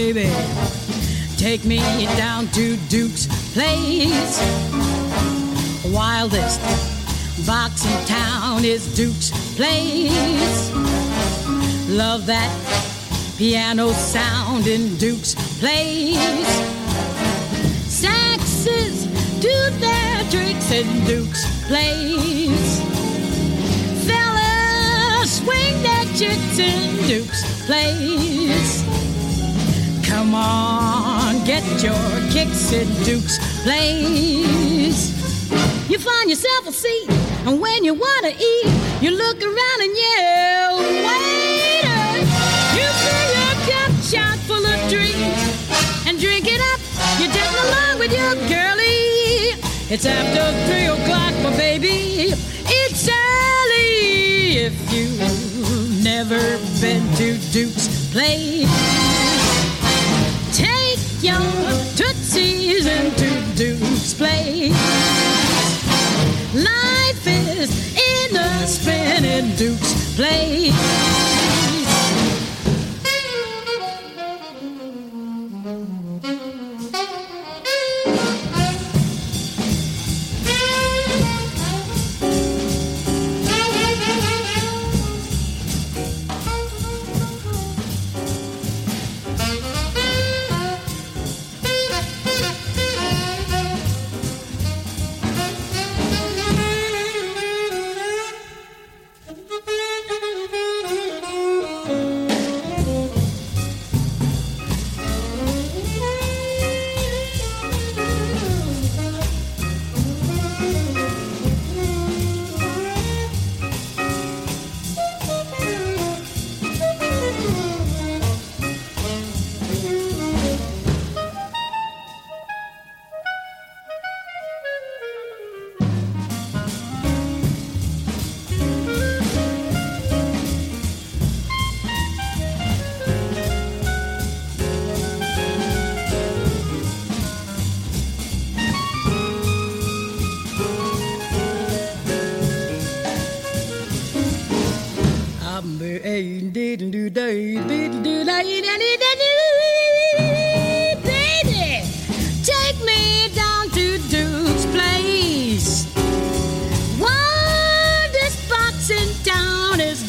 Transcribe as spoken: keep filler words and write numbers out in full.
baby. Take me down to Duke's place. Wildest box in town is Duke's place. Love that piano sound in Duke's place. Saxes do their tricks in Duke's place. Fellas swing their chicks in Duke's place. Come on, get your kicks in Duke's place. You find yourself a seat, and when you want to eat, you look around and yell, waiter! You fill your cup shot full of drinks and drink it up. You're dancing along with your girlie. It's after three o'clock, my baby. It's early if you've never been to Duke's place. Take your tootsies into Duke's place. Life is in a spin in Duke's place. Baby, take me down to Duke's place. Wildest box in town is